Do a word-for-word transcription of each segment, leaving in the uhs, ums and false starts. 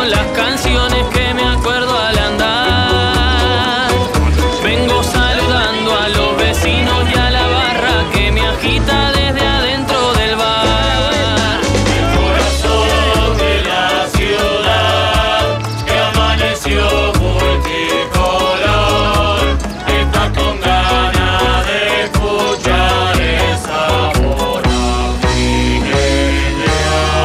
son las canciones que me acuerdo al andar. Vengo saludando a los vecinos y a la barra que me agita desde adentro del bar. El corazón de la ciudad que amaneció multicolor está con ganas de escuchar esa voz de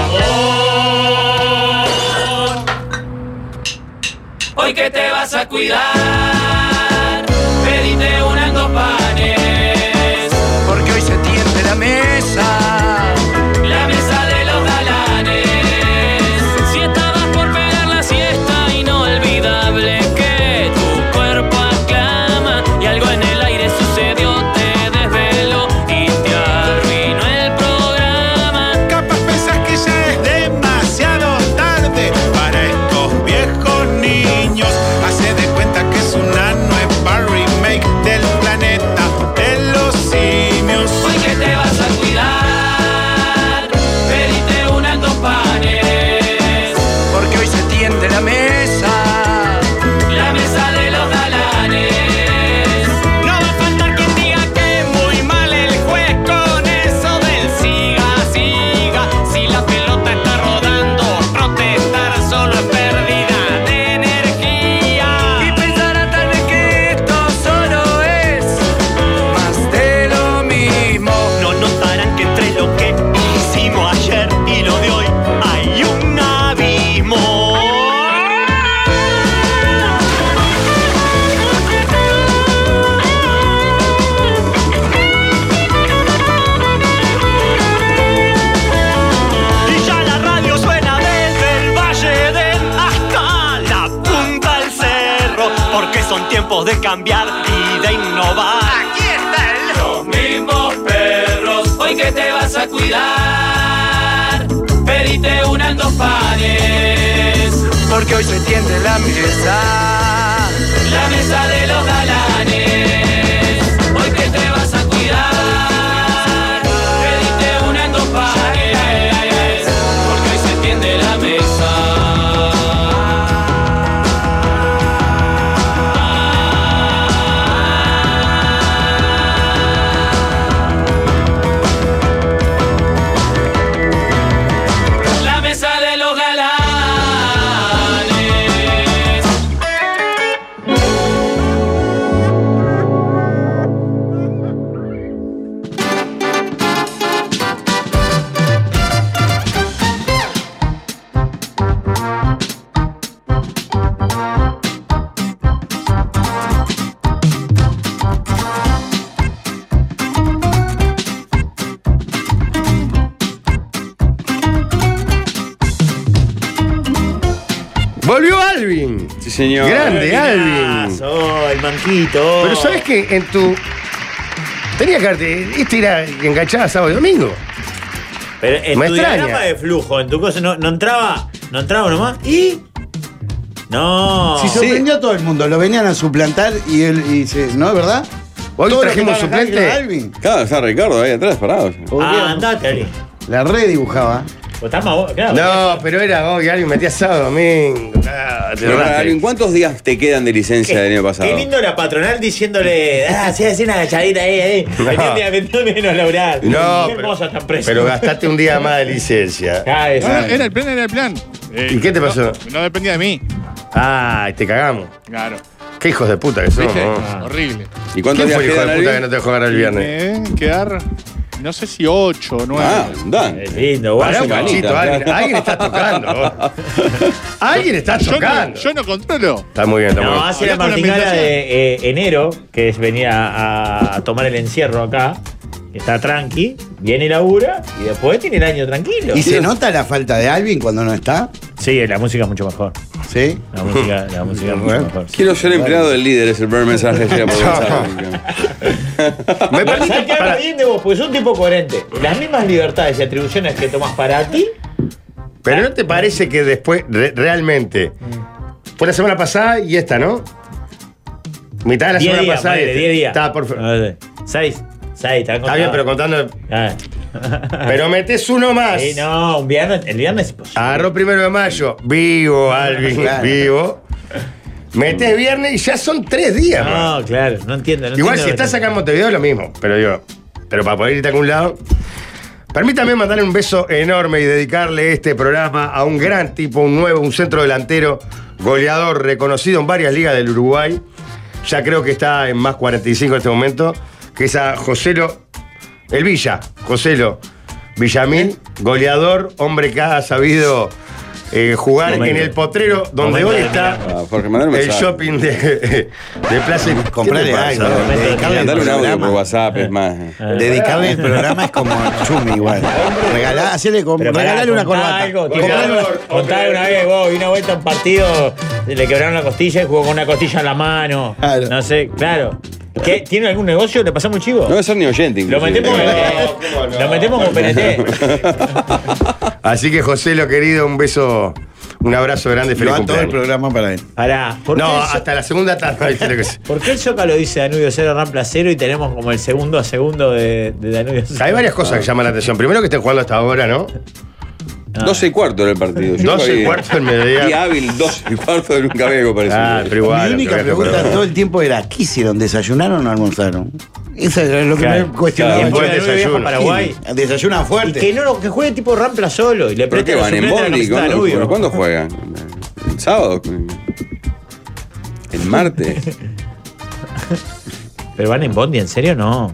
amor. Hoy que te vas a cuidar, pedite una en dos panes, porque hoy se tiende la mesa, la mesa de los galanes. Si estabas por pegar la siesta, inolvidable que tu cuerpo aclama y algo en el aire sucedió, te desveló y te arruinó el programa. Capaz pensás que ya es demasiado tarde para estos viejos niños. Hace de cuenta que es una nueva remake del planeta de los simios. Hoy que te vas a cuidar, pedite una en dos panes, porque hoy se tiende la mesa, la mesa de los galanes. No va a faltar quien diga que muy mal el juez con eso del siga, siga. Si la pelota está rodando, protestar solo es pérdida de energía. y pensará tal vez que esto solo es más de lo mismo. No notarán que entre lo que hicimos ayer y lo de hoy hay un abismo. Y ya la radio suena desde el Valle del hasta la punta del cerro, porque son tiempos de cambiar y de innovar. Aquí está el Los mismos perros, hoy que te vas a cuidar, pedite una en dos panes, porque hoy se tiende la mesa, la mesa de los galanes. Hoy que te vas a cuidar, pedite una en dos panes, porque hoy se tiende la mesa. La mesa de los galanes. Volvió Alvin. Sí, señor. Grande, Alvin. Soy manquito. Pero ¿sabes qué? En tu... Tenía que darte... Este era enganchada sábado y domingo. Pero en Me tu extraña. diagrama de flujo, en tu cosa, no, no entraba, no entraba nomás. ¿Y? No. Si sorprendió a todo el mundo, lo venían a suplantar y él y se, ¿no es verdad? Hoy Todo lo trajimos que estaba acá suplente. era Alvin. Claro, está Ricardo ahí atrás, parado. Ah, andate, Ali. La redibujaba. Pues está más vos, claro. No, pero era oh, que alguien metía sábado, domingo. Ah, te Pero, erraste. Alvin, ¿cuántos días te quedan de licencia del año pasado? Qué lindo la patronal diciéndole, ah, sí, así una agachadita ahí, ahí. No. Vení un día, vení menos laburar. No, Qué pero, hermosa están presas. pero gastaste un día más de licencia. Ah, eso. No, no, era el plan, era el plan. Eh, ¿Y qué te pasó? No, no dependía de mí. Ay, te cagamos. Claro. Qué hijos de puta que somos. ¿Viste? ¿No? Horrible. ¿Y cuántos ¿Quién días fue el hijo quedan, de puta Alvin? que no te dejó ganar el viernes? Eh, quedar, no sé si ocho o nueve. Ah, Dan. Es lindo, Pará guaso. un cachito, manita, alguien, claro. alguien está tocando. vos. Alguien está yo, no, tocando. yo no controlo. Está muy bien, está muy No, bien. hace la Hablá con la martingala ambientación. de eh, enero, que es venía a, a tomar el encierro acá. Está tranqui, viene y labura y después tiene el año tranquilo. ¿Y se nota la falta de Alvin cuando no está? Sí, la música es mucho mejor. ¿Sí? La música, la música es mucho mejor. sí. Quiero ser empleado del líder, es el primer mensaje que llega por WhatsApp. Me permite- ¿Sabes qué habla para- bien de vos? Porque sos un tipo coherente. Las mismas libertades y atribuciones que tomás para ti. Pero ¿no te parece que después, re- realmente, fue la semana pasada y esta, ¿no? Mitad de la diez semana días, pasada y ponele, esta. diez días. Está, por fa- No sé, seis. seis, está Está bien, pero contando. Ah, Pero metés uno más. Sí, no, un viernes, el viernes es posible. Agarró primero de mayo. Vivo, Alvin, Claro. vivo. Metés viernes y ya son tres días, man. No, claro, no entiendo. No Igual entiendo si lo que- estás acá en Montevideo es lo mismo, pero digo, pero para poder irte a algún lado. Permítame mandarle un beso enorme y dedicarle este programa a un gran tipo, un nuevo, un centro delantero, goleador, reconocido en varias ligas del Uruguay. Ya creo que está en más cuarenta y cinco en este momento, que es a Joselo, el Villa, Joselo Villamil, goleador, hombre que ha sabido eh, jugar Momento. en el potrero donde Momento hoy de está mirar. Ah, Jorge, mandale un el mensaje. shopping de, de Plaza. ¿Qué te Comprarle pasa? algo, Momento de dedicarle el Mandale un audio por programa. WhatsApp, es más. Dedicarle el programa es como chumi igual. Regalá, hacerle con, Pero pará, regalale una contá corbata. algo, Comprale tirá- una- contá una vez vos, vino una vuelta a un partido, le quebraron la costilla y jugó con una costilla en la mano. Claro. No sé, claro. ¿Qué, ¿Tiene algún negocio? ¿Le pasamos un chivo? No debe ser ni oyente, Lo inclusive. metemos, No, ¿cómo no? lo metemos con P N T. Así que, José, lo querido, un beso, un abrazo grande, feliz Lo va todo el cumpleaños. programa para él. Pará, ¿por, No, qué el, Zo- hasta la segunda tarde. ¿viste lo que es? ¿por qué el Zócalo dice Danubio cero, Rampla cero y tenemos como el segundo a segundo de, de Danubio cero? Hay varias cosas que llaman la atención. Primero que estén jugando hasta ahora, ¿no? doce y cuarto era el partido. Yo doce y pagué- cuarto del mediodía. Y hábil, doce y cuarto de nunca veo parecido. Ah, pero igual. Mi única pero pregunta pero- todo el tiempo era: ¿qué hicieron? ¿Desayunaron o almorzaron? Esa era lo que Claro. me cuestionaba. Claro, ¿Quién buen fue Danubio viaja a desayuno. Paraguay? Sí, desayunan Y fuerte. que, no, que juegue tipo Rampla solo y le ¿Pero preste qué los van en suplentes a la Bondi? camiseta de ¿Cuándo, Danubio. ¿Cuándo juegan? ¿El sábado? ¿El martes? ¿Pero van en Bondi? ¿En serio? No.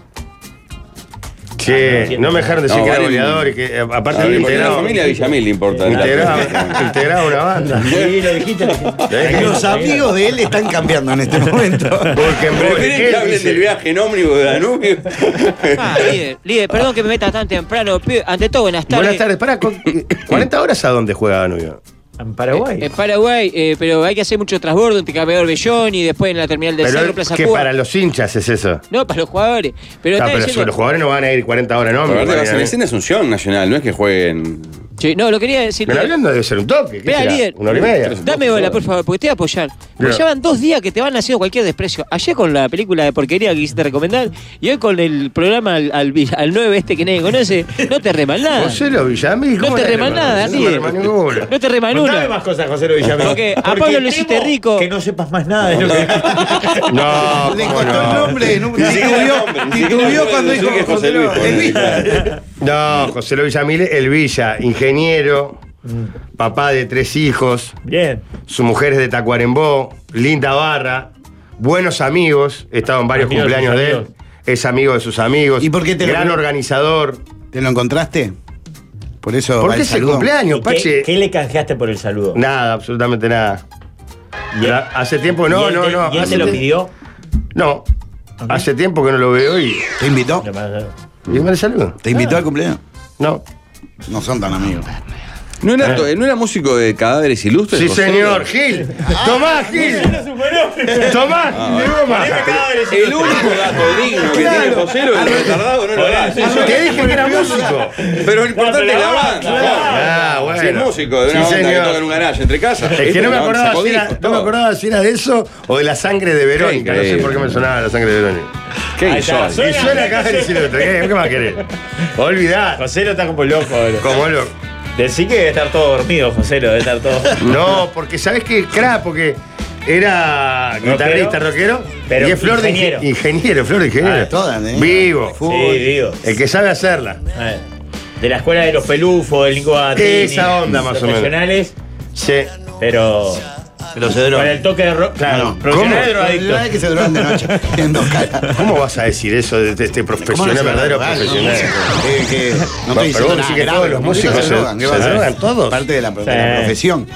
Che, no me dejaron decir No, que era vale. goleador y que, eh, aparte, A ver, había porque la integrado, familia Villamil le importa. integraba, integraba una banda. Sí, lo dijiste. lo dijiste. Los amigos de él están cambiando en este momento. Porque en ¿Pero Bondi- quieren él que hablen dice- del viaje en ómnibus de Danubio? Ah, líder, líder, perdón que me meta tan temprano. pibe. Ante todo, buenas tardes. Buenas tardes. Pará, con- ¿cuarenta horas a dónde juega Danubio? En Paraguay. En Paraguay, eh, pero hay que hacer mucho transbordo entre Campeador Bellón y después en la terminal del Pero Cerro, es Plaza que Cuba. para los hinchas es eso. No, para los jugadores. Pero Ah, está pero diciendo... los jugadores no van a ir cuarenta horas, ¿no? Pero aparte Van a va a ir ser a- escena Asunción Nacional, no es que jueguen. Sí, no, lo quería decir. Pero líder. hablando debe ser un toque. ¿Qué Vea, será? líder. ¿Una hora y media? Dame bola, por favor, porque te voy a apoyar. Porque Claro. llevan dos días que te van haciendo cualquier desprecio. Ayer con la película de porquería que quisiste recomendar y hoy con el programa al, al, al nueve este que nadie conoce, no te reman nada. José Lo Villamil, No ¿cómo te le reman reman? nada, No me líder. reman ninguna. No te reman Contame una. más cosas, José Lo Villamil. Porque a Pablo lo hiciste temo rico. Que no sepas más nada de lo que. No, Le ¿cómo costó el no? nombre. no- Ni siquiera el Titubeó nombre, ni titubeó siquiera cuando el dijo nombre, José Luis, José Luis. ponele. No, José Lo Villamil, el Villa, ingeniero, papá de tres hijos, Bien. su mujer es de Tacuarembó, linda barra, buenos amigos, he estado en varios Amigo de sus cumpleaños de él, amigos. es amigo de sus amigos, ¿Y por qué te lo- gran organizador. ¿Te lo encontraste? Por eso. ¿Por va qué el es el saludo. cumpleaños, ¿Y Pache? ¿Qué, ¿Qué le canjeaste por el saludo? Nada, absolutamente nada. ¿Y él- Hace tiempo, no, y él no, te- no. ¿Y él hace te lo tie- pidió? No, hace tiempo que no lo veo y. ¿Te invitó? ¿Y me le saludo? ¿Te invitó al cumpleaños? No. No son tan amigos. ¿No era, to- ¿No era músico de Cadáveres Ilustres? Sí, José? señor, Gil. Tomás, Gil. Tomás, de goma. El único dato digno que tiene José Lo, el retardado no lo da. Te dije que era músico. Pero lo importante es la banda. Ah, bueno. Si es músico de una Sí, banda que señor. toca en un garaje entre casas. Es que Esto no me la banda acordaba sacó si era, discos, no me todo. acordaba si era de eso o de la sangre de Verónica. No sé increíble. por qué me sonaba la sangre de Verónica. Qué Ahí está, insólito. Y suena acá decir otro. ¿Qué, ¿Qué más querés? Olvidar. José lo está como loco ahora. Como lo. Decí que debe estar todo dormido, José, lo debe estar todo. No, porque sabes que crack, porque era guitarrista, rockero, pero y es flor ingeniero. de inge- ingeniero, flor de ingeniero. Ah, todas, ¿eh? Vivo. Sí, digo. El que sabe hacerla. Eh, De la escuela de los pelufos, del Nico Battini, Esa onda, más o menos. profesionales, Sí. pero Pero se con drogan. el toque de rock. Claro, No. profesional ¿Cómo? drogadicto. La verdad es que se drogan de noche. En dos caras. ¿Cómo vas a decir eso de este ¿Cómo no profesional, se van a verdadero drogar? profesional? No, que- que no No, estoy pero diciendo vos nada decís que grave, todos los músicos se- drogan. ¿qué se vas a drogan hacer? todos. Parte de la, de la Sí. profesión.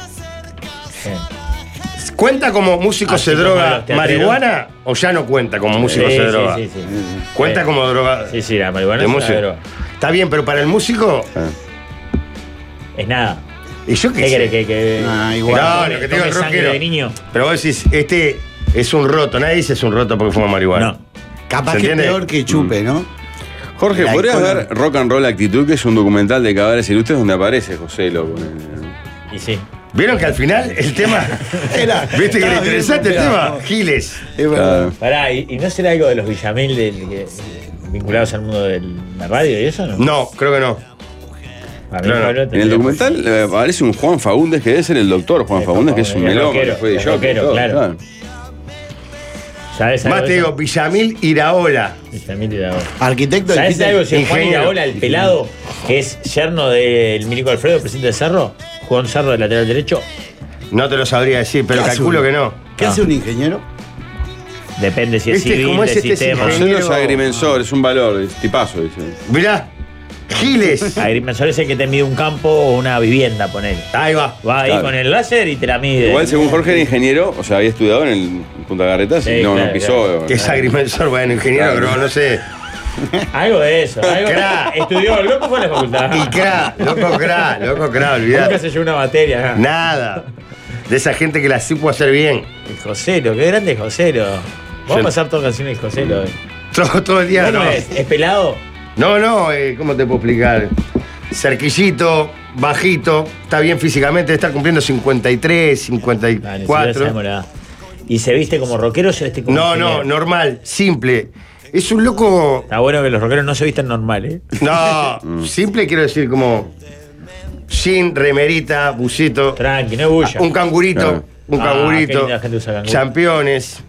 ¿Cuenta como músico Así se como droga los teatreros. marihuana o ya no cuenta como músico Sí, se sí, droga? sí, sí. ¿Cuenta Sí. como droga? Sí, sí, la marihuana de es una músico? droga. Está bien, pero para el músico. Es nada. ¿Y yo qué ¿Qué sé? querés que, que, Ah, que igual. No, tome- lo que te digo tome el sangre rockero. de niño? Pero vos decís, este es un roto. Nadie dice es un roto porque fuma marihuana. No. Capaz ¿Se que es entiende? peor que chupe, ¿no? Jorge, La ¿podrías icona. ver Rock and Roll Actitud, que es un documental de Cadáveres Ilustres donde aparece José Lo? con el- Y sí. ¿Vieron que al final el tema. Era- ¿Viste que estaba era interesante bien el tema? golpeado. Giles. Es verdad. Claro. Pará, ¿y, y no será algo de los Villamil del que- vinculados al mundo de la radio y eso, ¿no? No, creo que no. A mí Claro. Pablo En tendría- el documental eh, aparece un Juan Faúndez que debe ser el doctor Juan El Faúndez, que es Juan un Faúndez, el melón, que rockero, fue de el jockey y rockero, todo, claro. ¿Sabes algo Más te de digo, eso? Villamil Iraola. Villamil Iraola. Arquitecto ¿Sabes dijiste? algo? Si el Juan Ingeniero. Iraola, el pelado, que es yerno del Milico Alfredo, presidente de Cerro, jugó en Cerro de lateral derecho, No te lo sabría decir, pero ¿Qué hace calculo uno? que no. ¿Qué hace un ingeniero? depende si es Este, civil, ¿cómo es de este sistema. ingeniero? Marcelo es agrimensor, es un valor, es tipazo, dice. Mirá, Giles. Agrimensor es el que te mide un campo o una vivienda, ponele. Ahí va. Va ahí Claro. con el láser y te la mide. Igual según Jorge era ingeniero, o sea, había estudiado en el Punta Carretas y Sí, no, claro, no pisó. Que es agrimensor, bueno, ingeniero, Claro. pero no sé. Algo de eso. Algo Cra. Estudió, el loco fue a la facultad. Y cra, loco cra, loco cra, Nunca olvidate. se llevó una materia. ¿no? Nada. De esa gente que la supo hacer bien. El Joselo, qué grande es Joselo. Vamos Sí. a pasar todas canciones de Joselo hoy. Todo, todo el día. ¿Cómo No, es? ¿Es pelado? no, no eh, ¿cómo te puedo explicar? Cerquillito, bajito, está bien físicamente, está cumpliendo cincuenta y tres, cincuenta y Ah, ni siquiera cuatro. sabemos la edad. ¿Y se viste como rockero o se viste como No, no, ingeniero? normal, simple. Es un loco. Está bueno que los rockeros no se vistan normal, ¿eh? No, simple quiero decir como. Sin remerita, busito. Tranqui, no es bulla. Un cangurito, Claro. un Ah, cangurito. qué linda gente usa canguro. Championes.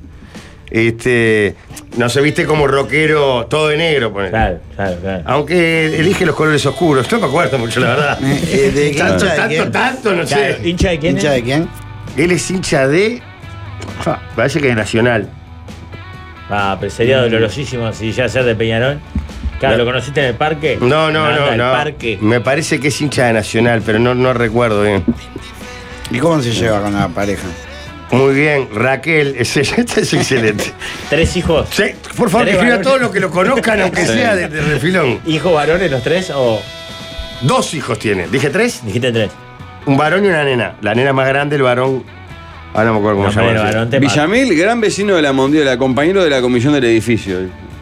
Este. No se viste como rockero todo de negro, ponele. Claro, claro, claro. Aunque elige los colores oscuros. No me acuerdo mucho, la verdad. Eh, eh, ¿de qué tanto, hincha de tanto, quién? tanto, no Claro, sé. ¿hincha de quién ¿Hincha es? de quién? Él es hincha de. Ja, parece que es Nacional. Ah, pero sería dolorosísimo si ya ser de Peñarol. Claro, No. ¿lo conociste en el parque? No, no, Anda no, al no. parque. Me parece que es hincha de Nacional, pero no, no recuerdo bien. ¿Y cómo se lleva con la pareja? Muy bien, Raquel, es, este es excelente. ¿Tres hijos? Sí, por favor, que Tres escriba varones. todos los que lo conozcan, aunque Sí. sea de, de refilón. ¿Hijos varones los tres o Dos hijos tiene. ¿Dije tres? dijiste tres? Un varón y una nena. La nena más grande, el varón. Ah, no me acuerdo cómo No, se llama. pero ese. varón te mata. Villamil, gran vecino de la Mondiola, compañero de la comisión del edificio.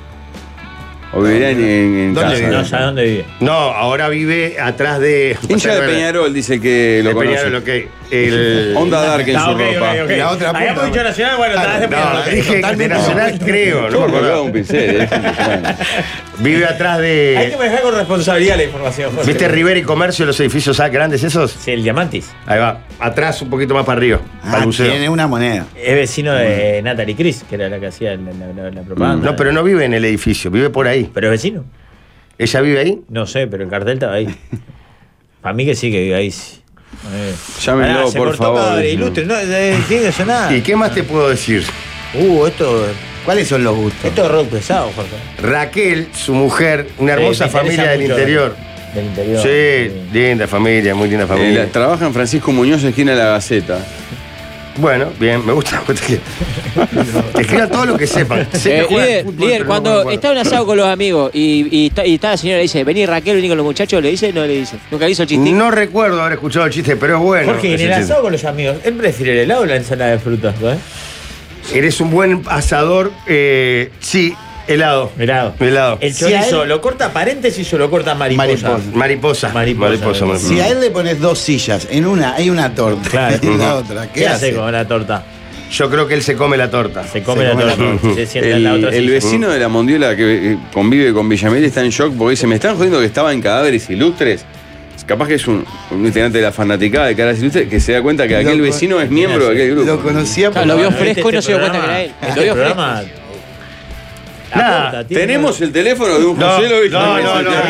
O vivirá en, en, en ¿Dónde casa. vive? No, ¿sabes dónde vive? No, ahora vive atrás de. Hincha de Peñarol, dice que lo De conoce. Peñarol, ok. El. Onda Dark en Ah, su ok, ropa. ok, ok. La otra Habíamos punta, dicho Nacional, bueno, Claro, estás de No, Peñarol. dije de totalmente Nacional, creo. No Todo me colgado acuerdo. un pincel, es impresionante. Vive atrás Hay que de. manejar con responsabilidad la información, José. ¿Viste Rivera y Comercio, los edificios ah, grandes esos? Sí, el Diamantis. Ahí va. Atrás, un poquito más para arriba. para Ah, el museo. tiene una moneda. Es vecino de Natalie Cris, que era la que hacía la, la- la- la propaganda. No, pero no vive en el edificio, vive por ahí. ¿Pero es vecino? ¿Ella vive ahí? No sé, pero el cartel estaba ahí. Para mí que sí que vive ahí. sí. Eh. Llámenlo, Pará, se por cortó favor. Cadáver Ilustre. No, eh, tiene que sonar. ¿Y qué más te puedo decir? Uh, esto, ¿Cuáles son los gustos? esto es rock pesado, Jorge. Raquel, su mujer, una hermosa Sí, me familia interesa del mucho. interior. Del interior. Sí, linda familia, muy linda Eh, familia. la- trabaja en Francisco Muñoz, esquina de la Gaceta. Bueno, bien, me gusta. me gusta que, que escriban todo lo que sepan. Sé que Eh, juegan líder, fútbol, líder, pero no cuando me acuerdo. está en un asado con los amigos y, y está, y está la señora y dice, vení Raquel, vení con los muchachos, ¿le dice? No le dice. ¿Nunca le hizo el chistín? No recuerdo haber escuchado el chiste, pero es bueno. Jorge, en ese el chiste. asado con los amigos, ¿él prefiere el helado o la ensalada de frutas? ¿no? Eres un buen asador, eh, sí, helado. Helado. Helado. ¿El Si a chorizo él- lo corta paréntesis o lo corta mariposa? Mariposa. Mariposa. Mariposa. Mariposa. mariposa. Si a él le pones dos sillas, en una hay una torta, Claro. en la otra, ¿qué, ¿Qué hace hace? con la torta? Yo creo que él se come la torta. Se come Se la come la torta. torta. Se sienta en El, la otra el silla. vecino de la Mondiola que eh, convive con Villamil está en shock porque dice, me están jodiendo que estaba en Cadáveres Ilustres. Capaz que es un, un integrante de la fanaticada de Cadáveres Ilustres que se da cuenta que aquel Lo- vecino es miembro de aquel grupo. Lo conocía Claro, lo vio ¿Viste fresco y no este se dio cuenta que programa? era él. Lo Este vio programa. Nada, aporta, tiene- Tenemos el teléfono de un No, José Lovich. no, no, no, no, no,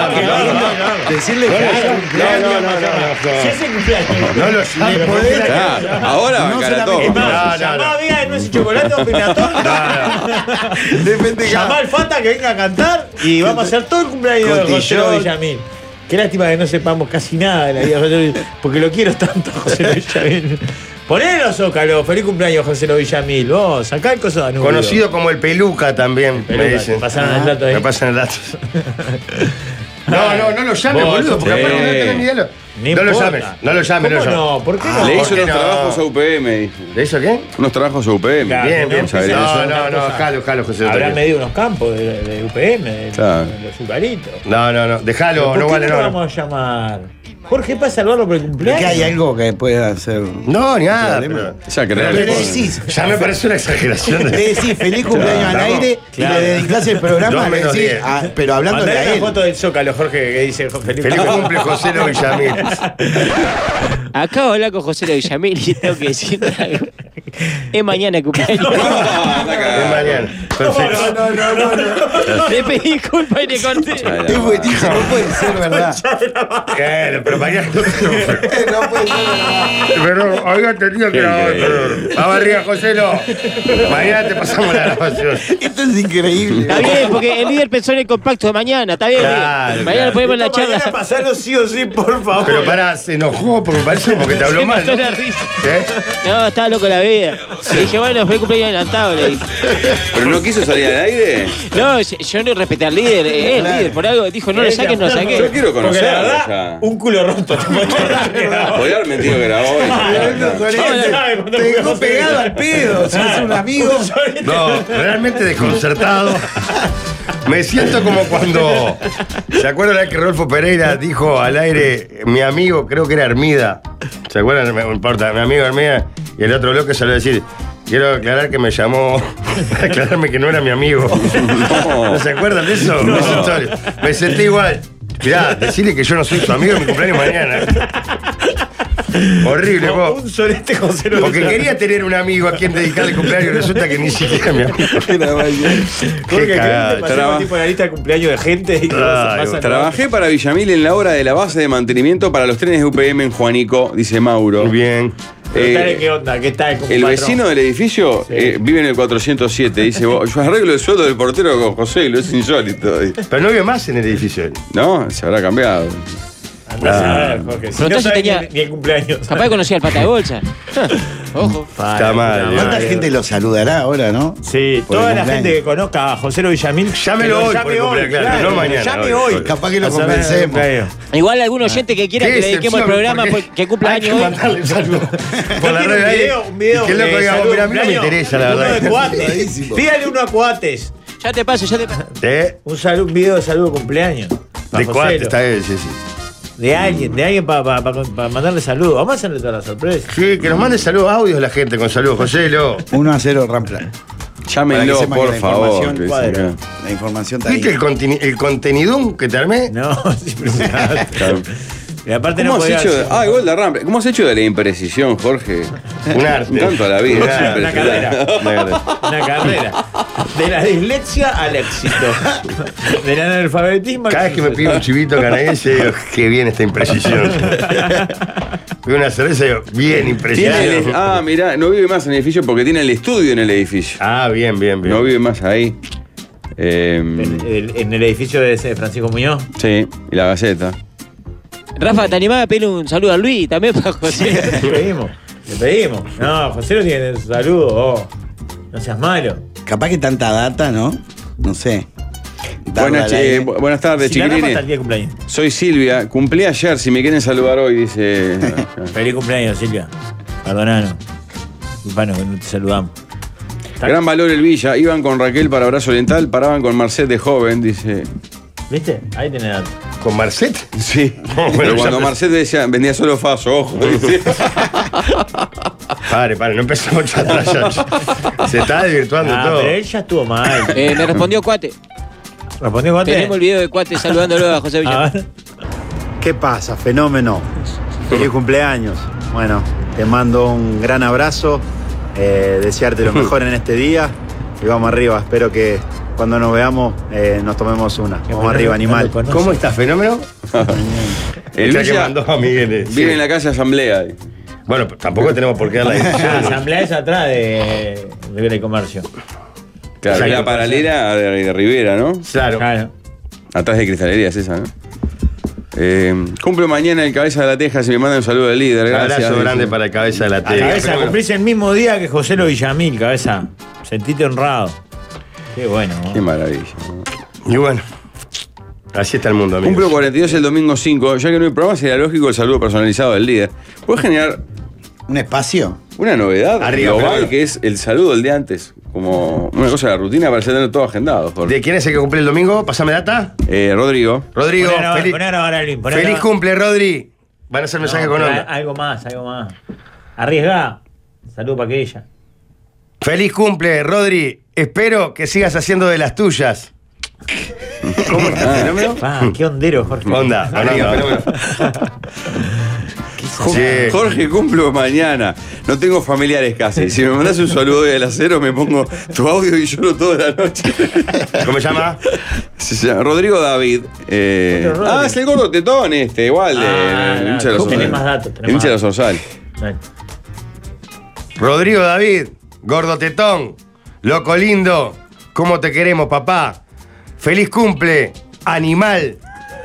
Decirle que No, no, no, no, Si es el cumpleaños. no, no lo llame. Ah, ahora va a No cara se la todo. mete Es más, No, no, llamá no. a Vega de Nuez y Chocolate o la torta. Depende Llamá al Fata que venga a cantar y vamos a hacer todo el cumpleaños de José Cotillón. Villamil. Qué lástima que no sepamos casi nada de la vida de José Villamil, porque lo quiero tanto, José Villamil. Ponelo, Zócalo. Feliz cumpleaños, José Villamil. Vos, sacá el coso de Danubio. Conocido como el Peluca también, Peluca, me dicen. te pasaron el dato ahí. Me pasan el dato. No, no, no lo llame, Vos, boludo, porque sí. aparte no tenés ni idea. lo- No No lo importa. llames, no lo llames, no ¿Cómo lo llames. no? ¿Por qué no? Le ¿por hizo qué unos no? trabajos a U P M, dice. ¿De eso qué? Unos trabajos a U P M. Claro. Bien, no bien. empiece No, a hacer no, una no, cosa. jalo, jalo, José. Habrán Antonio. medido unos campos de, de U P M, de, Claro. de los azucaritos. No, no, no, ¿Por déjalo, qué no vale, no lo no. vamos a llamar? Jorge, ¿para salvarlo por el cumpleaños? ¿Que hay algo que pueda hacer? No, ni nada. Problema. Pero, Ya que pero le le decís. Ya me parece una exageración. Le decís feliz cumpleaños al Claro, aire claro. y le dedicás el programa, Dos le menos decís, diez. ah, pero hablándole Mandale a una él. foto del Zócalo, Jorge, que dice Feliz, Feliz cumple José Lo Villamil. Acabo de hablar con José Lo Villamil y tengo que decir algo. Es mañana el cumpleaños. Es mañana. Perfecto. No, no, no, no. Le pedí disculpas y le conté. Es buenísimo, no puede ser verdad. Claro, pero mañana no tengo. No puede ser verdad. Pero había tenido que grabar. Vamos arriba, José Lo. Mañana te pasamos la grabación. Esto es increíble. Está bien, porque el líder pensó en el compacto de mañana. Está bien, Claro, líder. Mañana claro. ponemos la Mañana charla. pasalo sí o sí, por favor. Pero pará, se enojó porque parece porque te habló Se mal. mató ¿no? la risa. ¿Eh? No, estaba loco la vida. Le dije, bueno, fue cumpleaños adelantado. Le dije. ¿Pero no quiso salir al aire? No, yo no respeté al líder. Es el líder, por algo dijo, no lo saquen, no Yo saqué. quiero Porque la conocerlo verdad, ya. un culo roto. te puedo dar. Podría haber mentido que era hoy. Te Te dejó pegado al pedo. Si es un amigo. No, realmente desconcertado. Me siento como cuando. ¿Se acuerdan la vez que Rodolfo Pereira dijo al aire, mi amigo, creo que era Hermida? ¿Se acuerdan? No importa, mi amigo Hermida. Y el otro bloque salió a decir, quiero aclarar que me llamó para aclararme que no era mi amigo. ¿No, se acuerdan de eso? No. Esa historia. Me sentí igual. Mirá, decirle que yo no soy tu amigo en mi cumpleaños mañana. Horrible, vos. Un solete José Lo Porque Villamil. quería tener un amigo a quien dedicarle el cumpleaños y resulta que ni siquiera mi amigo. Jorge, ¿querés cagada. que pasemos Traba- tipo la lista de cumpleaños de gente? Y que Ay, pasan- Trabajé para Villamil en la obra de la base de mantenimiento para los trenes de U P M en Juanico, dice Mauro. Muy bien. Preguntale Eh, qué onda, qué tal. como El patrón. vecino del edificio Sí. eh, vive en el cuatrocientos siete. Dice, "Vos, yo arreglo el sueldo del portero con José y lo es insólito. Pero no vive más en el edificio. él. ¿No? Se habrá cambiado. Andá a Ah. ver, Jorge. Si Pero no entonces sabes tenía- ni, ni el cumpleaños. Capaz que conocía al pata de bolsa. Ojo. Está mal, ¿Cuánta Ay, gente lo saludará ahora, no? Sí, Por toda el la cumpleaños. gente que conozca a José Lo Villamil. Llámelo que lo hoy llame por el cumpleaños, claro, no mañana, Llame hoy. hoy. Capaz que lo A saber el convencemos. cumpleaños. Igual algún oyente que quiera Qué que le dediquemos el excepción, programa porque por- que cumpla hay que años hoy. mandarle un saludo por ¿No la tiene red un ahí. video, un video Y que loco de diga, saludo mira, a mí no me cumpleaños? interesa, la Uno de verdad. cuates. Buenísimo. Pídale uno a Cuates. Ya te paso, ya te paso. ¿Eh? Un, saludo, un video de saludo de cumpleaños. Pa' ¿De José cuál Lo. está él? Sí, sí. De alguien, de alguien para pa, pa, pa mandarle saludos. Vamos a hacerle toda la sorpresa. Sí, que nos mande saludos, audios la gente con saludos, José Lo. uno a cero Rampla. Llámenlo, Para que sepan por que la favor. información que dice cuadra. acá. La información está ahí. ¿Viste el, conteni- el contenidum que te armé? No, es impresionante. Y aparte ¿Cómo no has podía hecho de, hacer- ah, igual de Rample. ¿Cómo has hecho de la imprecisión, Jorge? Un arte. Un tanto a la vida. Un es arte. Una impresionante. carrera. Una carrera. Una carrera. De la dislexia al éxito. Del analfabetismo al Cada vez que me suceso. pido un chivito canadiense, digo, qué bien esta imprecisión. Pido una cerveza y digo, bien Tiene el- imprecisión. ah, mirá, no vive más en el edificio porque tiene el estudio en el edificio. Ah, bien, bien, bien. No vive más ahí. Eh, En el, en el edificio de ese Francisco Muñoz. sí, y la Gaceta. Rafa, ¿te animás a pedirle un saludo a Luis también para José? Le pedimos. Le pedimos. No, José no tiene su saludo. Oh, no seas malo. Capaz que tanta data, ¿no? No sé. Darla Buenas, al che- aire. bu- buenas tardes, Si la Rafa está el chiquilines. día de cumpleaños. Soy Silvia. Cumplí ayer. Si me quieren saludar hoy, dice. Feliz cumpleaños, Silvia. Perdonanos. Disculpanos que no te saludamos. Gran valor el Villa. Iban con Raquel para Abrazo Oriental. Paraban con Marcet de joven, dice. ¿Viste? Ahí tenés datos. ¿Con Marcet? Sí. bueno, Pero ya cuando empezó. Marcet decía, vendía solo Faso, ojo. Dice. Pare, pare, no empezamos ya atrás. ya. Se está desvirtuando Ah, todo. pero él ya estuvo mal. Eh, me respondió Cuate. ¿Respondió Cuate? Tenemos el video de Cuate saludándolo a José A Villamil. ver. ¿Qué pasa, fenómeno? Feliz cumpleaños. Bueno, te mando un gran abrazo, eh, desearte lo mejor en este día y vamos arriba. Espero que cuando nos veamos eh, nos tomemos una. Vamos arriba, animal. ¿Cómo está, fenómeno? El El que Villa mandó a Miguel. eh, sí. vive en la calle Asamblea. Bueno, pues tampoco tenemos por qué dar la La decisión. asamblea es atrás de Libre Comercio. Claro, Exacto. es la paralela de, de Rivera, ¿no? Claro. Claro. Atrás de Cristalería es esa, ¿no? Eh, cumple mañana el Cabeza de la Teja. Si me manda un saludo del líder, Un gracias. abrazo dice. grande para el cabeza de la A tele. cabeza, cumplís el mismo día que José Lo Villamil, cabeza. Sentite honrado. Qué bueno. ¿no? Qué maravilla. ¿no? Y bueno, así está el mundo, amigos. Cumplo cuarenta y dos el domingo cinco. Ya que no hay programa, sería lógico el saludo personalizado del líder. ¿Puedes generar ¿Un espacio? una novedad Arriba, global pero- que es el saludo del día antes? Como una cosa de la rutina para tener todo agendado. Jorge. ¿De quién es el que cumple el domingo? Pásame data. Eh, Rodrigo. Rodrigo, Poné a grabar- feliz, poné a grabar a Luis, poné a feliz grabar. cumple, Rodri. Van a hacer mensaje No, con pero onda. Algo más, algo más. Arriesgá. Saludo para aquella. Feliz cumple, Rodri. Espero que sigas haciendo de las tuyas. ¿Cómo está, fenómeno? Ah, qué hondero, Jorge. Onda, Arriba, fenómeno. Jorge, Jorge, cumplo mañana. No tengo familiares casi. Si me mandas un saludo hoy a las cero, me pongo tu audio y lloro toda la noche. ¿Cómo se llama? Se llama Rodrigo David. Eh, Otro Rodri. ah, es el gordo tetón este, igual. De, Ah, el no, hincha de la ¿cómo? Tenés Zorzal. más datos, tenés El hincha de la más Zorzal. Dale. Rodrigo David, gordo tetón, loco lindo, ¿cómo te queremos, papá? Feliz cumple, animal.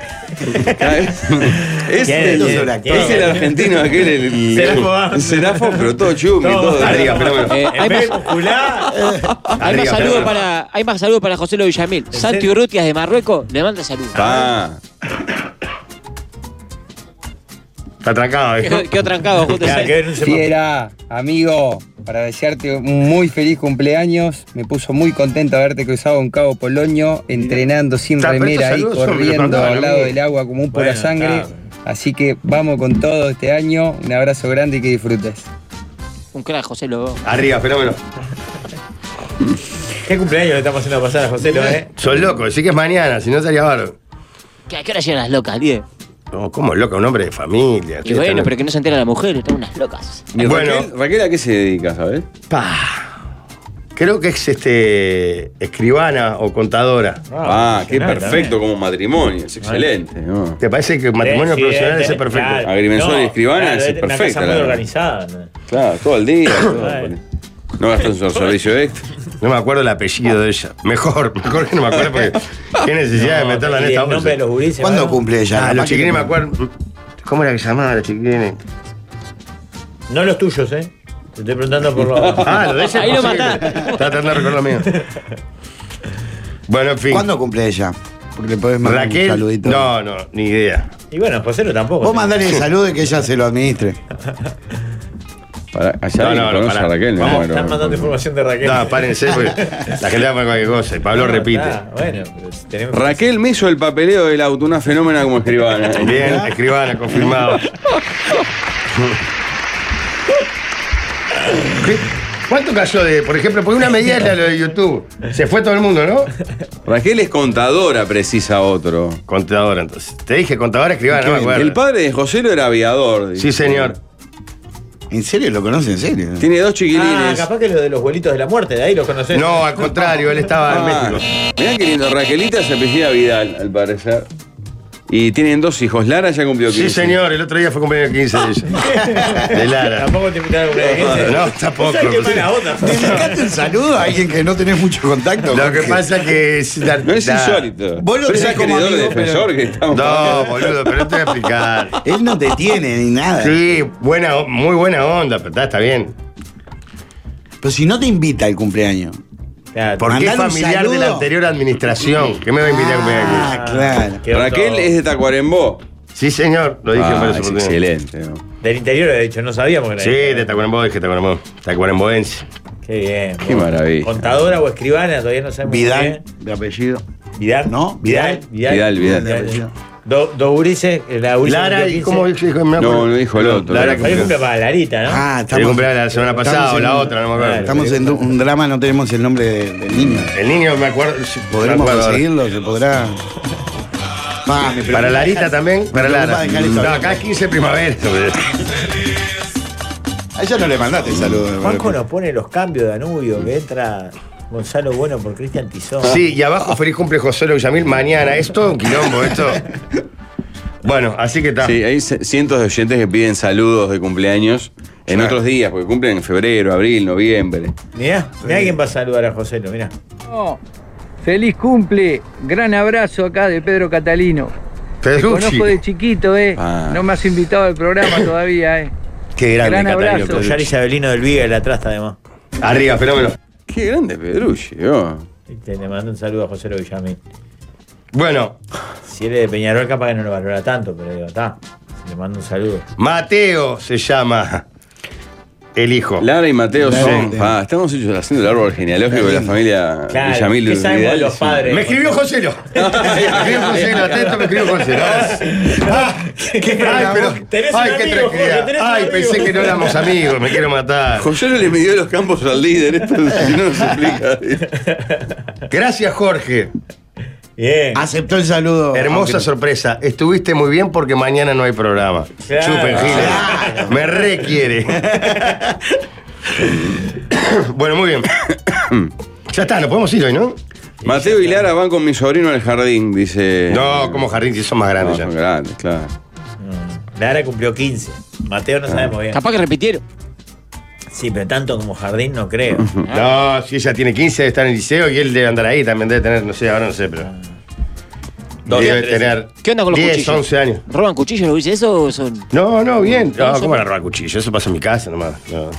Es, ¿Quién el, es? es el, el argentino aquel, el, el, Serafo, el Serafo, pero todo chumi, Todo todo. arriba, fenómeno. Eh, hay, En vez de más, muscular. hay, más Arriba, saludos fenómeno. para, hay más saludos para José Lo Villamil. Santi serio? Urrutias de Marruecos le manda saludos. Ah, Está trancado, ¿eh? Quedó, quedó trancado justo Claro, ese. que en un semáforo. Fiera, amigo, para desearte un muy feliz cumpleaños. Me puso muy contento haberte cruzado en Cabo Polonio, entrenando sin Está, pero remera estos ahí, saludos son- me corriendo mandaban a al lado mí. del agua como un pura Bueno, sangre. está. Así que vamos con todo este año. Un abrazo grande y que disfrutes. Un crack, José Lo. Arriba, fenómeno. ¿Qué cumpleaños le estamos haciendo pasar a José Lo, eh? Son locos, sí que es mañana, si no estaría bárbaro. ¿Qué- ¿A qué hora llegan las locas, Diez? No, ¿cómo es loco? Un hombre de familia. Y bueno, pero que no se entera la mujer, están unas locas. y Bueno. Raquel, Raquel, ¿a qué se dedica, sabes? Pa. Creo que es este escribana o contadora. Ah, qué profesional perfecto también. como matrimonio, es excelente. ¿no? ¿Te parece que el matrimonio Sí, profesional sí, es perfecto? claro. Agrimensor y escribana claro, es Una perfecta, casa muy la verdad. organizada. ¿no? Claro, todo el día. todo, Bueno. no gastó en su servicio extra. No me acuerdo el apellido de ella. Mejor, mejor que no me acuerdo porque qué necesidad de No, meterla en y esta el nombre de bolsa. los gurises. ¿Cuándo ¿no? cumple ella? Ah, Capaz los que chiquilines me no. acuerdo. ¿Cómo era que se llamaba los chiquilines? No los tuyos, ¿eh? Te estoy preguntando por los. Ah, lo de ella. Ahí lo posible. mataste. Estaba tratando de recordar lo mío. Bueno, en fin. ¿Cuándo cumple ella? Porque le podés mandar un Raquel. saludito. No, no, ni idea. Y bueno, José Lo tampoco. Vos mandale el saludo y que ella se lo administre. Para, allá No, alguien no, no, conoce pará. a Raquel, me Vamos, muero. Están mandando información de Raquel. No, párense porque la gente va a poner cualquier cosa. Y Pablo No, repite. está, bueno, pero si tenemos. Raquel me hizo el papeleo del auto, una fenómena como escribana. Bien, escribana, confirmado. ¿Qué? ¿Cuánto cayó de, por ejemplo, porque una medida era lo de YouTube? Se fue todo el mundo, ¿no? Raquel es contadora, precisa otro. Contadora, entonces. Te dije contadora, escribana, no me acuerdo. El padre de José lo era aviador. Sí, señor. ¿En serio? ¿Lo conoce en serio? Tiene dos Ah, chiquilines. capaz que lo de los vuelitos de la muerte, de ahí los conocés. No, al contrario, él estaba en Ah, México. mirá qué lindo. Raquelita se apellida Vidal, al parecer. Y tienen dos hijos. Lara ya cumplió quince. Sí, señor, el otro día fue cumpleaños quince de ella. De Lara. Tampoco te invitaron a una quince. No, tampoco. ¿Sabes qué mala onda? ¿Dedicaste un saludo a alguien que no tenés mucho contacto? Lo que Jorge? pasa es que. es la- No es la- insólito. Vos lo Pero es tenés como acreedor amigo, defensor pero- que estamos. No, boludo, pero no te voy a explicar. Él no te tiene ni nada. Sí, buena, muy buena onda, pero está, está bien. Pero si no te invita al cumpleaños. Claro, Porque es Mandale un familiar de la saludo. anterior administración. ¿Qué me va a invitar a comer aquí? Ah, claro. quedó Raquel todo. es de Tacuarembó. Sí, señor, lo dije en Ah, varias es oportunidades. excelente. ¿no? Del interior, he dicho, no sabíamos que era Sí, de- de Tacuarembó, dije Tacuarembó. Tacuaremboense. Qué bien. Qué vos. maravilla. Contadora o escribana, todavía no sabemos. muy Vidal, bien. de apellido. Vidal. ¿No? Vidal. Vidal, Vidal. Vidal. Do- Dos gurises, la gurisa Lara, cumplió ¿y quince. cómo dijo? Me acuerdo. No, no dijo el otro. Lara Hoy cumplió. cumple para Larita, ¿no? Ah, El estamos, cumpleaños la semana pasada estamos o la en- otra, no me acuerdo. estamos en un drama, no tenemos el nombre de- del niño. El niño, me acuerdo. sí, me ¿Podremos acuerdo ahora. conseguirlo? ¿Se podrá? Ah, me Para preocupa Larita dejar- también, me para preocupa Lara. dejar esto No, abierto. acá es quince de primavera. A ella no le mandaste el saludo. Juanjo nos pone los cambios de Danubio, que entra Gonzalo Bueno por Cristian Tizón. Sí, y abajo feliz cumple José Lo Villamil mañana. Es todo un quilombo esto. Bueno, así que está. Sí, hay c- cientos de oyentes que piden saludos de cumpleaños en Claro. otros días, porque cumplen en febrero, abril, noviembre. Mirá, mirá quién va a saludar a José Lo, mirá. Oh, feliz cumple, gran abrazo acá de Pedro Catalino. Te Pedrucci. conozco de chiquito, eh. Ah. No me has invitado al programa todavía, eh. Qué grande, Gran Catalino abrazo. Pedrucci. Collar Isabelino del Viga y la trasta además. Arriba, fenómeno. Qué grande Pedrucci, oh. Viste, Le mando un saludo a José Lo Villamil. Bueno, Si él es de Peñarol, capaz que no lo valora tanto, pero digo, está. Le mando un saludo. Mateo se llama. el hijo. Lara y Mateo Sí. son. Ah, estamos hechos haciendo el árbol genealógico de la familia Claro, Villamil. ¿qué sabemos de Vidal, los sí. padres? Me escribió Joselo. Me escribió Joselo, atento, me escribió Joselo. Ah, ¿Qué ay, pero, Tenés ay, un qué amigo, Jorge, tranquilidad. tenés un Ay, amigo. pensé que no éramos amigos, me quiero matar. José le midió los campos al líder, esto si no nos explica. Gracias, Jorge. Bien. Aceptó el saludo. Hermosa Aunque- sorpresa. Estuviste muy bien porque mañana no hay programa. Claro. Chupen, Giles. Me requiere. Bueno, muy bien. Ya está, nos podemos ir hoy, ¿no? Mateo y Lara van con mi sobrino al jardín, dice. No, como jardín, si son más No, grandes son ya. grandes, claro. Lara cumplió quince. Mateo no sabemos bien. Capaz que repitieron. Sí, pero tanto como jardín no creo. No, si ella tiene quince, debe estar en el liceo y él debe andar ahí, también debe tener, no sé, ahora no sé, pero. Dos, debe trece. tener ¿Qué onda con los diez, cuchillos? once años. ¿Roban cuchillos? ¿Lo dice eso o son.? No, no, bien. No, No, son- ¿cómo van a robar cuchillo? Eso pasa en mi casa nomás. No.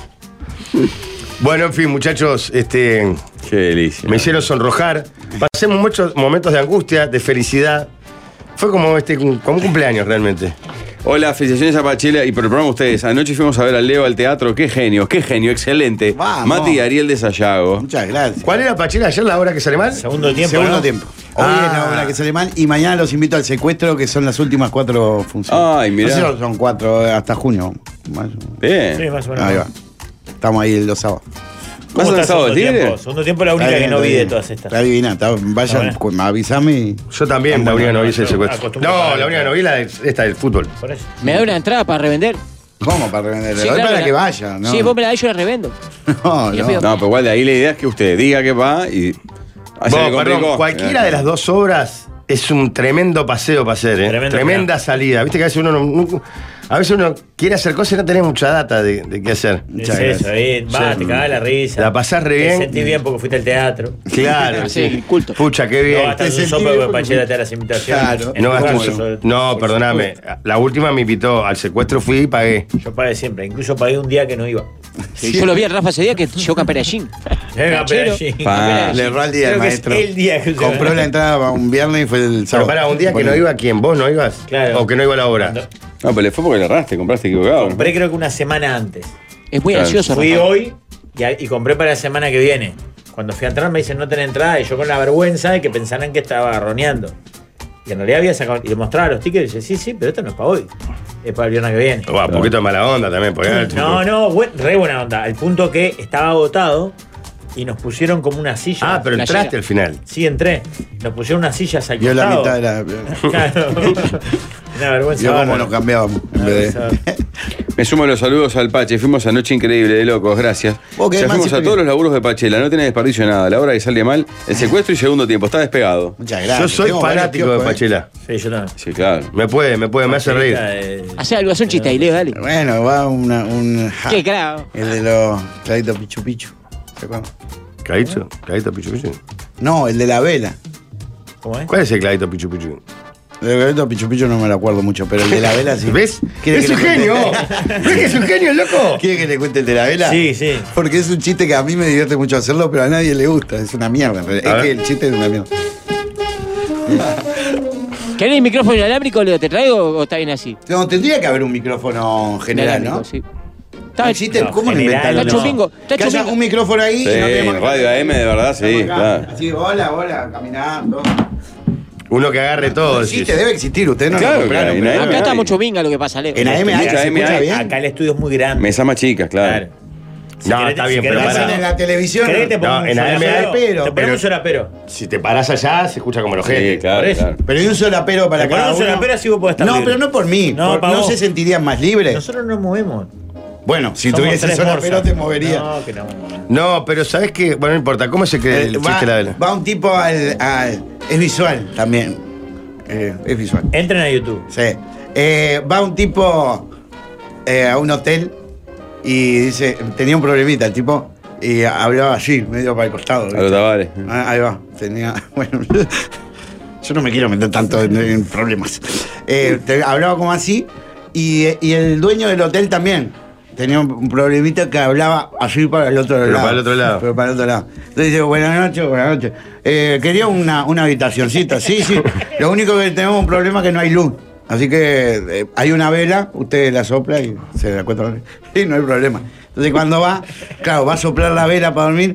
Bueno, en fin, muchachos, este, Qué delicia. me hicieron sonrojar. Pasemos muchos momentos de angustia, de felicidad. Fue como este, como un cumpleaños realmente. Hola, felicitaciones a Pachela y por el programa ustedes. Anoche fuimos a ver al Leo al teatro. Qué genio, qué genio, excelente. Vamos. Mati y Ariel de Sayago. Muchas gracias. ¿Cuál era, Pachela, ayer la hora que sale mal? Segundo tiempo. Segundo ¿no? tiempo. Hoy Ah. es la hora que sale mal y mañana los invito al secuestro, que son las últimas cuatro funciones. Ay, mirá. No sé, son cuatro eh, hasta junio. Más- Bien. Sí, más o menos. Ahí va. Estamos ahí los sábados. ¿Vas ¿Cómo al está sábado segundo del Tigre? tiempo? Segundo tiempo es la única Está que bien, no está vi de bien. todas estas. Está divina. está- vayan, Está cu- avísame y. Yo también, la única que no vi es el secuestro. Acostumbrado No, a- la única que no vi la es esta del fútbol. Por eso. ¿Me da una entrada para revender? ¿Cómo para revender? Sí, Hoy claro, para la- que vaya, ¿no? Sí, vos me la das, yo la revendo. No, Y le no. pido- No, pero igual de ahí la idea es que usted diga que va y. Ah, se Bueno, le perdón, complicó. cualquiera de las dos obras es un tremendo paseo para hacer, ¿eh? Tremendo Tremenda plan. salida. Viste que a veces uno no, no- a veces uno quiere hacer cosas y no tenés mucha data de, de qué hacer. Es Muchas eso, gracias. ahí, va, Sí. te cagás la risa. La pasás re Te bien. sentís bien porque fuiste al teatro. Claro, Sí, sí. culto. Pucha, qué No bien. gastas Te un sentís sope bien porque porque- Pachela te da las invitaciones. Claro. No, gasté un Incluso- so- no, por perdóname. supuesto. La última me invitó al secuestro, fui y pagué. Yo pagué siempre. Incluso pagué un día que no iba. Sí, yo lo vi a Rafa ese día que yo Caperallín. Venga, Canchero. pero allí. Pa. Le erró al día Creo el que es maestro. el día que se Compró va. la entrada para un viernes y fue el Pero sábado. para un día que Bueno, no iba, ¿quién? ¿Vos no ibas? Claro. ¿O que no iba a la obra? Cuando- No, pero le fue porque le erraste, compraste equivocado. ¿no? Compré creo que una semana antes. Es muy Claro. ansioso, Fui Rafa. hoy y, a- y compré para la semana que viene. Cuando fui a entrar me dicen no tenés entrada y yo con la vergüenza de que pensaran que estaba roneando. Y en realidad había sacado, y le mostraba los tickets y dice, sí, sí, pero esto no es para hoy. Es para el viernes que viene. Buah, un poquito de mala onda también. Porque, No, no, buen- re buena onda. Al punto que estaba agotado y nos pusieron como una silla. Ah, pero La entraste llega. al final. Sí, entré. Nos pusieron unas sillas al Vio la costado. mitad de la. Claro. Una vergüenza. Vio cómo bárbara. nos cambiábamos. En Una vez de- vergüenza. Me sumo a los saludos al Pache. Fuimos anoche increíble de locos, gracias. Vos, que Ya además fuimos a siempre- todos los laburos de Pachela, no tiene desperdicio nada. La hora que sale mal, el secuestro y segundo tiempo, está despegado. Muchas Yo gracias. soy Tengo varios fanático de kioscos, ¿eh? Pachela. Sí, yo también. Sí, claro. Me puede, me puede, me hace reír. Eh, Hacé algo, haz un chiste ahí, Leo, dale. Bueno, va una, un. ja, Qué crack. El de los claditos pichu pichu. ¿Se acuerdan? ¿Cladito? ¿Cladito pichu pichu? No, el de la vela. ¿Cómo es? ¿Cuál es el cladito pichu pichu? El de cladito pichu pichu no me lo acuerdo mucho, pero el de la vela sí. ¿Ves? ¿Quiere ¡Es que un le cuente? genio! ¿Ves que es un genio, loco? ¿Quiere que le cuente el de la vela? Sí, sí. Porque es un chiste que a mí me divierte mucho hacerlo, pero a nadie le gusta. Es una mierda. en realidad. A Es ver. que el chiste es una mierda. ¿Querés el micrófono inalámbrico, Leo? ¿Te traigo o está bien así? No, tendría que haber un micrófono general, ¿no? Inalámbrico, sí. Está, ¿No existe? No, ¿Cómo lo general, inventaron? Está chumingo, está Que haya chumingo. un micrófono ahí Sí, y no tenemos que- Radio A M de verdad, sí, Estamos acá. claro. Así, hola, hola, caminando. Uno que agarre todo. Existe, decís. debe existir. Ustedes no Claro lo compraron. que hay, pero- en Acá A M está hay. mucho minga lo que pasa, Leo. En A M hay, Mucha ¿se A M escucha hay. bien? Acá el estudio es muy grande. Mesas más chicas, claro. Claro. No, querés- está bien, querés pero Lo pará. hacen en la televisión. ¿Querés que te No, ponga un en A M hay, solapero? pero- Te ponemos pero- un solapero. Si te parás allá, se escucha como los Sí, gente. claro, Por eso. claro. Pero hay un solapero para Te cada ponemos un uno. solapero así vos podés estar No, libre. pero no por mí. No, por- pa' ¿No vos. se sentirían más libres? Nosotros nos movemos. Bueno, si Somos tuviese tres solapero morsas. te movería. No, que no. No, pero ¿sabes qué? Bueno, no importa. ¿Cómo se cree el Eh, chiste de la vela? va, va un tipo al, al- Es visual también. Eh, es visual. Entren a YouTube. Sí. Eh, va un tipo eh, a un hotel y dice, tenía un problemita el tipo y hablaba así, medio para el costado. A ¿viste? los Tavares. Ah, ahí va. Tenía. Bueno. Yo no me quiero meter tanto en, en problemas. Eh, te- hablaba como así y, y el dueño del hotel también. Tenía un, un problemita que hablaba así para el otro Pero lado. para el otro lado. Pero para el otro lado. Entonces dice, buenas noches, buenas noches. Eh, quería una, una habitacioncita. Sí, sí. Lo único que tenemos un problema es que no hay luz. Así que eh, hay una vela, usted la sopla y se da cuenta. Sí, no hay problema. Entonces Entonces cuando va, claro, va a soplar la vela para dormir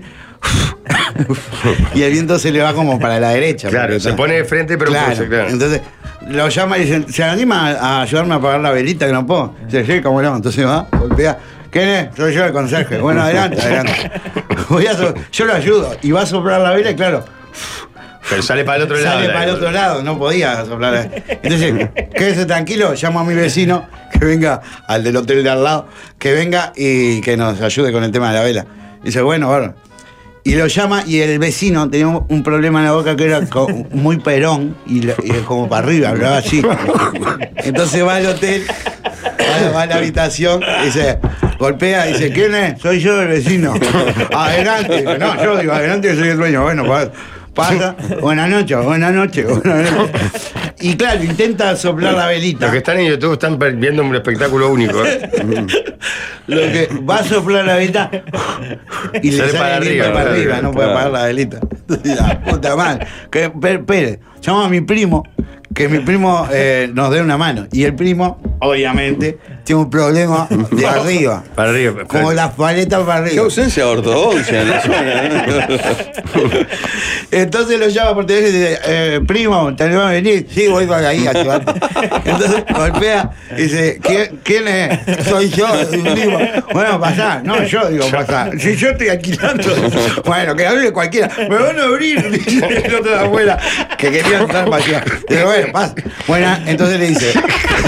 y el viento se le va como para la derecha. Claro, se pone de frente, pero claro, pulsa, claro. Entonces lo llama y dice, ¿se anima a ayudarme a apagar la velita que no puedo? Dice, sí, cómo no. Entonces va, golpea. ¿Quién es? Soy yo el conserje. Bueno, adelante, adelante. Voy a so- yo lo ayudo. Y va a soplar la vela y claro. Pero sale para el otro lado. Sale para el otro lado, no podía soplar. Entonces, quédese tranquilo, llamo a mi vecino que venga, al del hotel de al lado, que venga y que nos ayude con el tema de la vela. Dice, bueno, bueno. Y lo llama y el vecino tenía un problema en la boca que era co- muy perón y, lo- y como para arriba, hablaba así. Entonces va al hotel, va, va a la habitación, dice, golpea, dice, ¿quién es? Soy yo el vecino. Adelante. Dice, no, yo digo, adelante, yo soy el dueño. Bueno, pa- pasa. Buenas noches, buenas noches, buenas noches. Y claro, intenta soplar la velita. Los que están en YouTube están viendo un espectáculo único. ¿eh? Lo que va a soplar la velita y le Sale sale para el arriba, viento para claro, arriba, no puede claro. apagar la velita. La puta madre. Que, per- Espere, llamo a mi primo, que mi primo eh, nos dé una mano. Y el primo, obviamente, tiene un problema de arriba. Para arriba. Como las paletas para Qué arriba. ausencia de ortodoxia en la zona. Entonces lo llama por teléfono y dice, eh, primo, ¿te vas a venir? Sí, voy para ahí a ayudarte. Entonces golpea y dice, ¿quién, quién es? Soy yo, mi primo. Bueno, pasá. No, yo digo, pasá. Si yo estoy alquilando. Bueno, que hable cualquiera. Me van a abrir, dice el otro de la abuela, que quería entrar para allá. Digo, bueno, pasa. Bueno, entonces le dice.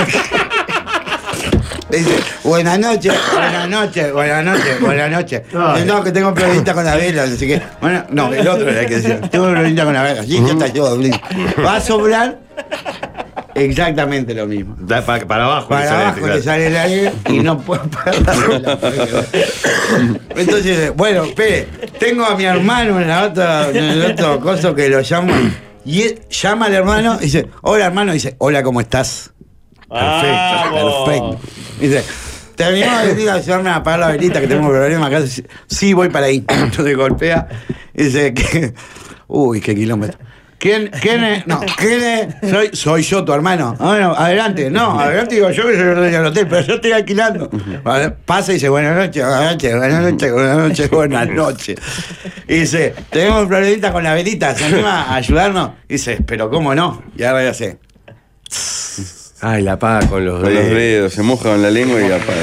Le dice, buenas noches, buenas noches, buenas noches, buenas noches. Dice, no, que tengo un problemita con la vela, así que, bueno, no, el otro era el que decía, tengo un problemita con la vela, sí, ya está yo, Blin. Va a soplar exactamente lo mismo. Da pa- para abajo. Para le sale, abajo claro. le sale el aire y no puedo apagar la vela. Entonces, bueno, espere, tengo a mi hermano en, la otra, en el otro coso que lo llama, y él llama al hermano y dice, hola hermano, y dice, hola, ¿cómo estás? Perfecto, perfecto. Dice, terminamos de decir a ayudarme a apagar la velita que tengo un problema acá. Sí, voy para ahí. Entonces golpea y dice que. Uy, qué kilómetro. ¿Quién, quién es? No, ¿quién es? Soy, soy yo, tu hermano. Ah, bueno, adelante. No, adelante digo yo que soy el dueño del hotel, pero yo estoy alquilando. Vale, pasa y dice, buenas noches, buenas noches, buenas noches, buenas noches, buenas noches. Y dice, tenemos un problemita con la velita, ¿se anima a ayudarnos? Y dice, pero ¿cómo no? Y ahora ya sé. Ay, la apaga con los Con los dedos. dedos, se moja con la lengua y apaga.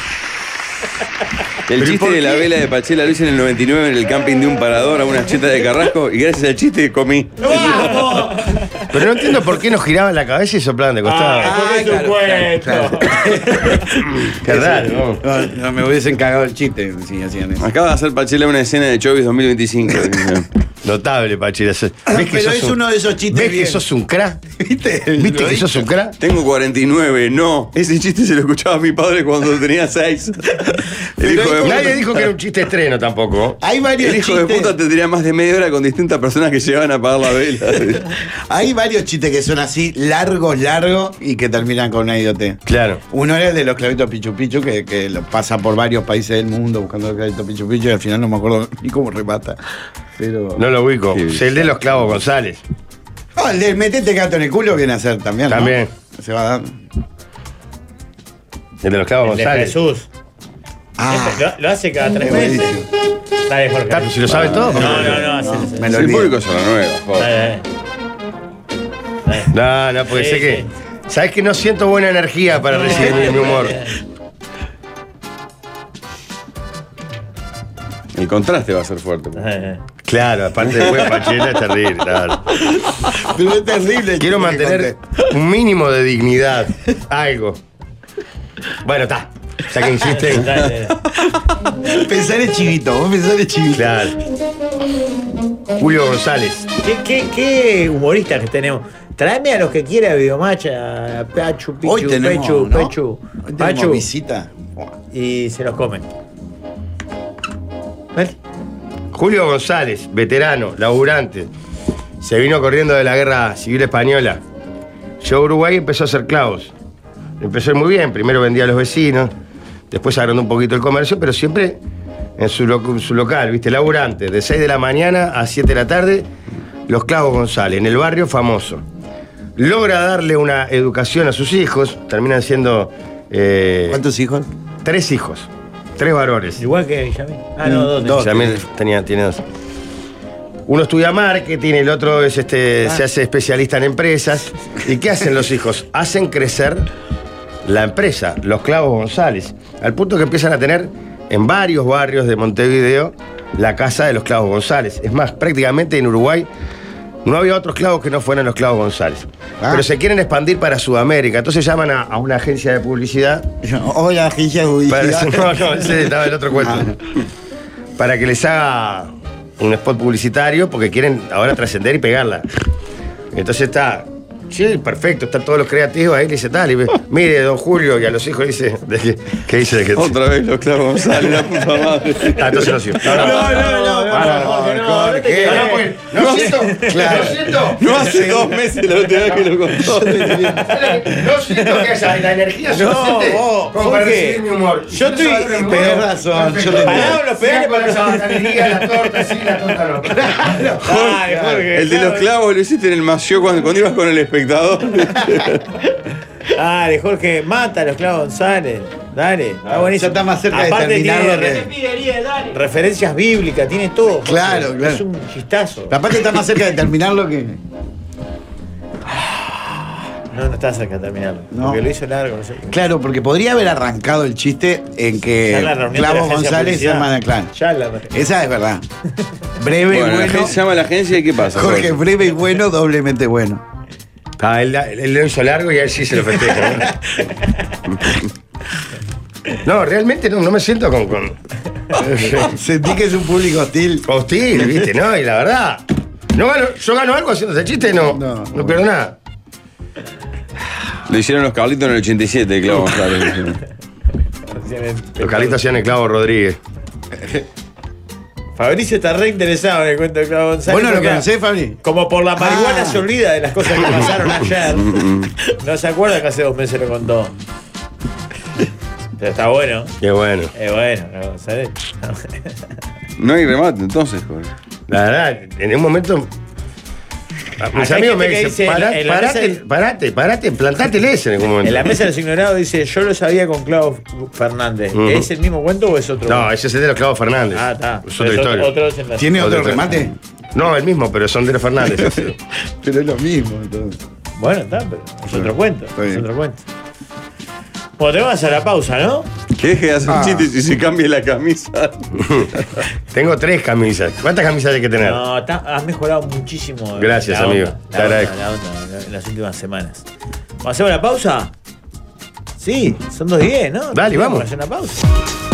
El ¿Pero chiste por de la qué? vela de Pachela lo hice en el noventa y nueve en el camping de un parador a una cheta de Carrasco y gracias al chiste comí. Pero no entiendo por qué nos giraban la cabeza y soplaban de costado. Ay, por claro, supuesto. Qué raro, ¿no? No, no me hubiesen cagado el chiste si hacían eso. Acaba de hacer Pachela una escena de Chovis dos mil veinticinco. Notable, Pachela. ¿Ves que Pero sos es un- uno de esos chistes ¿Ves que bien. sos un crack? ¿Viste? ¿Viste Lo que sos un crack? Tengo cuarenta y nueve, no. Ese chiste se lo escuchaba a mi padre cuando tenía seis. El hijo de Nadie puta, dijo que era un chiste estreno tampoco. Hay varios el hijo de chistes. puta tendría más de media hora con distintas personas que llegaban a apagar la vela. Hay varios chistes que son así, largos, largos, y que terminan con una idiotez. Claro. Uno era el de los clavitos Pichu Pichu, que, que lo pasa por varios países del mundo buscando los clavitos Pichu Pichu, y al final no me acuerdo ni cómo remata. Pero. No lo ubico. Sí, Es el de los clavos González. Ah, el de metete gato en el culo viene a ser también. ¿no? También. Se va dando. El de los clavos El de González. Jesús. Ah, Este, lo, lo hace cada tres es meses. buenísimo. Dale, Jorge. Tato, si lo sabe todo. No, no, no. hace- Me El lo olvidé. público se renueva. joder. Dale, dale. No, no, porque Sí, sé que. sí. Sabes que no siento buena energía para recibir mi, mi humor. El contraste va a ser fuerte. Dale. Claro, aparte después de Pachela es terrible, claro. Pero es terrible. el Quiero chiste que mantener un mínimo de dignidad. Algo. Bueno, está. Ya que insisten. Dale, dale. conté. Pensar en chivito, vos pensar en chivito. Claro. Julio González. ¿Qué, qué, qué humoristas que tenemos? Tráeme a los que quiera Videomacha, a Pachu, Pichu, Hoy tenemos, Pechu, ¿no? Pechu, Hoy tenemos Pachu, visita. y se los comen. ¿Ves? Julio González, veterano, laburante. Se vino corriendo de la guerra civil española. Llegó a Uruguay y empezó a hacer clavos. Empezó muy bien, primero vendía a los vecinos, después agrandó un poquito el comercio, pero siempre en su, lo- en su local, ¿viste? Laburante, de seis de la mañana a siete de la tarde, los clavos González, en el barrio famoso. Logra darle una educación a sus hijos, terminan siendo... eh, ¿Cuántos hijos? Tres hijos. tres varones. Igual que Villamil. Ah, no, dos. Dos. Villamil tenía, tiene dos. Uno estudia marketing, el otro es este, Ah. se hace especialista en empresas. ¿Y qué hacen los hijos? Hacen crecer la empresa, los Clavos González, al punto que empiezan a tener en varios barrios de Montevideo la casa de los Clavos González. Es más, prácticamente en Uruguay no había otros clavos que no fueran los Clavos González. Ah. Pero se quieren expandir para Sudamérica, entonces llaman a, a una agencia de publicidad. Hola, agencia de publicidad. Para- no, no, ese estaba el otro cuento. Para que les haga un spot publicitario porque quieren ahora trascender y pegarla. Entonces está, sí, perfecto, están todos los creativos ahí, le dice tal, y ve, mire, don Julio, y a los hijos le dice, de que- ¿qué dice? De que, Otra vez los Clavos González, la puta madre. Ah, entonces no sirve. No, no, no, no, Para, no, Jorge, no, Jorge, no te no, quedes. pues, no siento, Claro. no siento. No hace dos meses la última vez que lo contó. No siento que haya la energía No, suficiente vos, como para Jorge, recibir mi humor. yo estoy- tenés razón, yo te Pará los pedales para para esa bacanería, la torta sí, la torta no. Dale, Jorge, El de los claro. clavos lo hiciste en el Mació cuando, cuando ibas con el espectador. Dale, Jorge, mata a los Clavos González. Dale, está buenísimo. Ya está más cerca de Aparte terminarlo tiene que- re- referencias bíblicas, tiene todo. Jorge. Claro, claro. Es un chistazo. La parte está más cerca de terminarlo que. No, no está cerca de terminarlo. No. Porque lo hizo largo, no sé. Claro, porque podría haber arrancado el chiste en que Ya en la reunión de la Clavos agencia de González se publicidad. llaman Clan. Ya la Esa es verdad. Breve Bueno, y la bueno. gente se llama a la agencia y ¿qué pasa? Jorge, breve y bueno, doblemente bueno. Ah, él, él lo hizo largo y a él sí se lo festeja. No, no realmente no, no me siento con, con Sentí que es un público hostil. hostil, ¿viste? No, y la verdad. No gano, yo gano algo haciendo ese chiste, no. No. No, pierdo nada. Lo hicieron los Carlitos en el ochenta y siete, Clavos González. Los Carlitos hacían el Clavo Rodríguez. Fabricio está re interesado en el cuento de Clavos González. ¿Vos no lo porque, conocés, Fabri? Como por la marihuana Ah. se olvida de las cosas que pasaron ayer. No se acuerda que hace dos meses lo contó. Pero está bueno. Qué bueno. Es bueno, Clavos González. No hay remate entonces, Jorge. La verdad, en un momento. Mis Acá hay amigos me gente que dicen, dice, "Pará- en la parate, mesa- parate, parate, plantáteles en algún momento. En la mesa de los ignorados dice, yo lo sabía con Clavos Fernández. Ujú. ¿Es el mismo cuento o es otro? No, ese es el de los Clavos Fernández. Ah, está. Es otra Es otro- historia. otro es en la- ¿Tiene otro Otra- remate? No, el mismo, pero son de los Fernández. ese. Pero es lo mismo. Entonces. Bueno, está, pero es otro cuento. Está Es bien. otro cuento. Bueno, te vas a la pausa, ¿no? Que deje de hacer Ah. chistes y se cambie la camisa. Tengo tres camisas. ¿Cuántas camisas hay que tener? No, está- has mejorado muchísimo. Gracias, la onda, amigo. la Te onda, agradezco. la onda en las últimas semanas. ¿Vamos a hacer una pausa? Sí, son dos diez, ¿no? Dale, vamos. a hacer una pausa.